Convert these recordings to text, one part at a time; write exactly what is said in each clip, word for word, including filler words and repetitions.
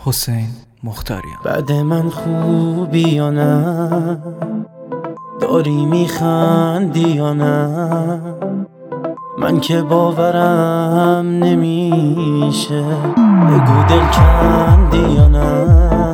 حسین مختاریان. بعد من خوبی یا نه؟ داری میخندی یا نه؟ من که باورم نمیشه، بگو دل کندی یا نه؟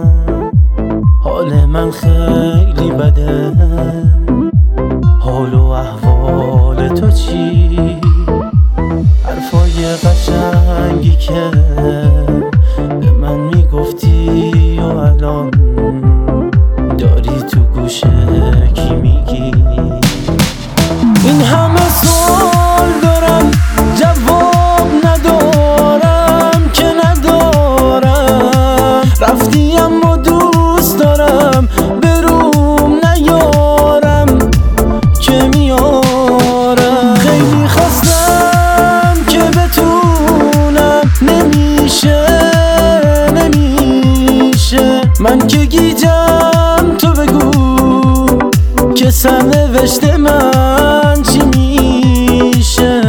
حال من خیلی بده، حال و احوال تو چی؟ حرفای قشنگی که به من میگفتی و الان داری تو گوشه کی میگی؟ این همه سوال دارم جواب ندارم که ندارم، رفتی اما دوست دارم بروم نیارم که میارم. خیلی خواستم که بتونم، نمیشه نمیشه. من که گیجم تو بگو که سرنوشت من چی میشه؟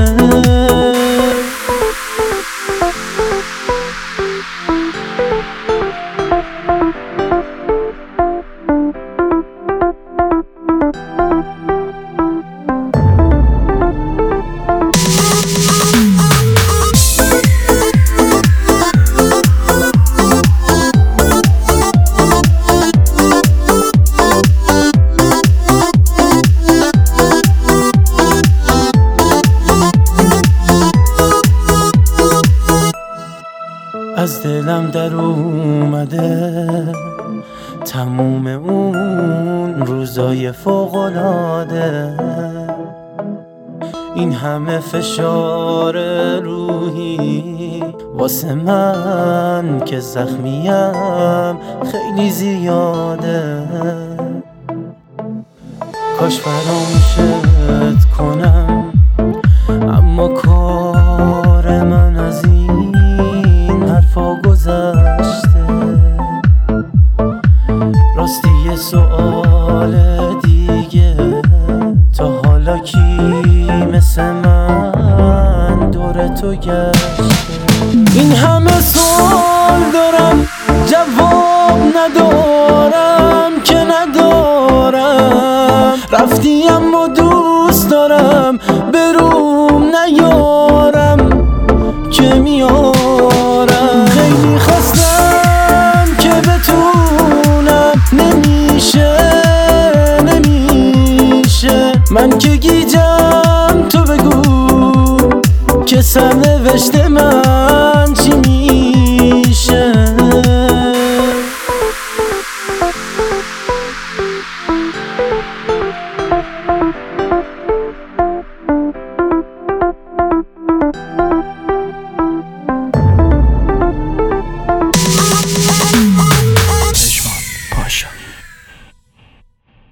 از دلم در اومده تموم اون روزای فوق‌العاده، این همه فشار روحی واسه من که زخمیم خیلی زیاده. کاش فراموشت کنم، اما کار من از این حرفا گذشته. راستی یه سؤال دیگه، تا حالا کی مثل من دور تو گشته؟ این همه سوال دارم جواب ندارم که ندارم، رفتی اما دوست دارم بروم نیارم که میارم. خیلی خواستم که بتونم، نمیشه نمیشه. من که گیجم تو بگو که سرنوشت من چی میشه؟